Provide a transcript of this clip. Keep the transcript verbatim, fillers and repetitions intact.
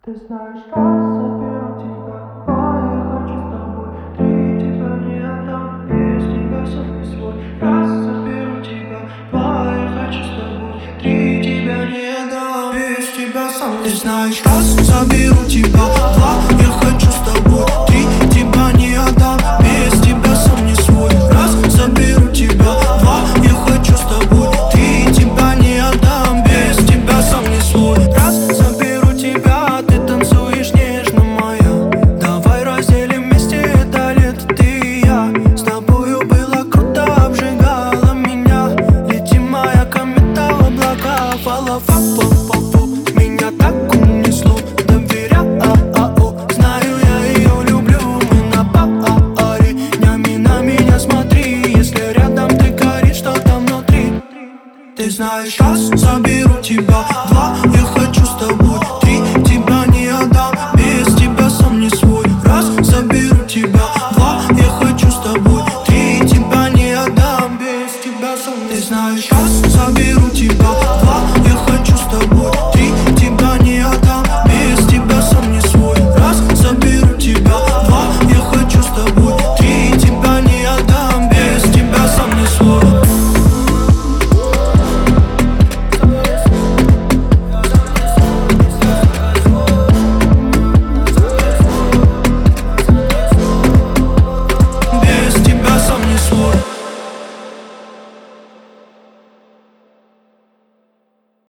Ты знаешь, раз заберу тебя, два, я хочу с тобой, три, тебя не отдам, без тебя сам не свой. Раз заберу тебя, два, я хочу с тобой, три, тебя не отдам, без тебя сам не свой. Ты знаешь, раз заберу тебя, два, я хочу с тобой, три, тебя не отдам, без тебя сам не свой. Раз заберу тебя, два, я хочу с тобой, три, тебя не отдам, без тебя сам не свой. Раз заберу тебя, танцуешь нежно, моя. Давай разделим вместе это лето, ты и я. С тобою было круто, обжигала меня. Лети, моя комета, облака, фала, фа, фа, фа, фа. Меня так унесло, доверяю, знаю, я ее люблю. Мы на паре, днями на меня смотри. Если рядом ты, горит что-то внутри. Ты знаешь, раз заберу тебя, два, я хочу с тобой, три, тебя не отдам, без тебя сам не свой. Раз заберу тебя, два, я хочу с тобой, три, тебя не отдам, без тебя сам не свой. Ты знаешь, раз заберу тебя,